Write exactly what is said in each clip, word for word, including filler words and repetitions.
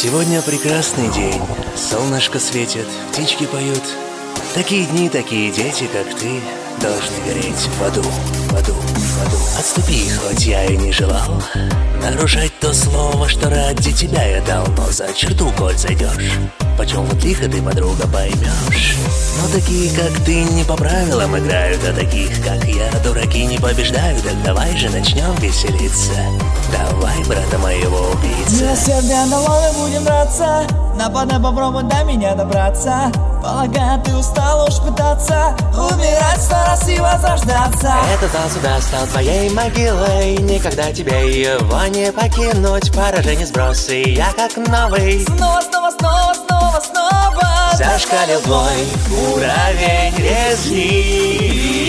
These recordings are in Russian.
Сегодня прекрасный день, солнышко светит, птички поют. Такие дни, такие дети, как ты, должны гореть в аду, в аду, в аду. Отступи, хоть я и не желал нарушать то слово, что ради тебя я дал. Но за черту, коль зайдешь, почем вот лихо ты, подруга, поймешь. Но такие, как ты, не по правилам играют, а таких, как я, дураки не побеждают. Так давай же начнем веселиться, давай, брата моего убийца. Милосердие на ломе будем драться, нападай, попробуй до меня добраться. Полагаю, ты устал уж пытаться умирать сто раз и возрождаться. Этот зал суда стал твоей могилой, никогда тебе его не покинуть. Поражение сбросы, я как новый. Снова, снова, снова, снова, снова зашкалил твой уровень резни.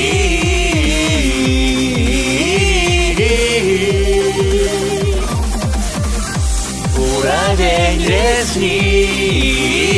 Уровень резни.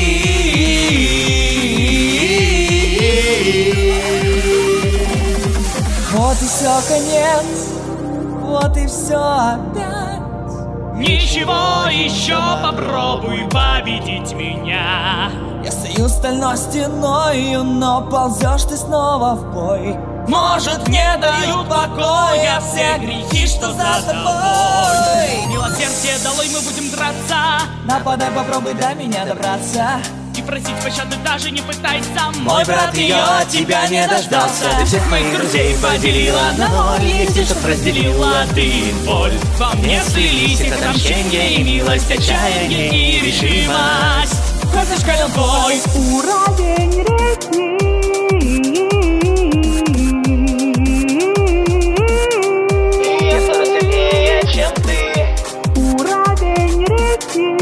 Вот и все, конец, вот и все опять. Ничего, еще попробуй победить меня. Я стою стальной стеною, но ползешь ты снова в бой. Может, не дают покоя все грехи, что за тобой. Милосердие долой, мы будем драться. Нападай, попробуй до меня добраться. И просить пощады даже не пытайся. Мой брат ее от тебя не дождался. Ты всех моих друзей поделила на ноль. Есть, чтоб разделила ты боль. Во мне слились их отомщение и милость, отчаяние и решимость. Хоть зашкалил твой уровень резни. Я стара сильнее, чем ты. Уровень резни.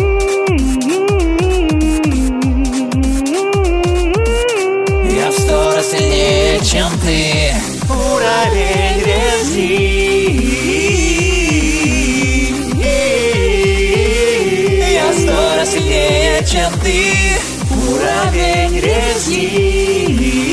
Я в сто раз сильнее, чем ты. Уровень резни. Я в сто раз сильнее, чем ты. Уровень резни.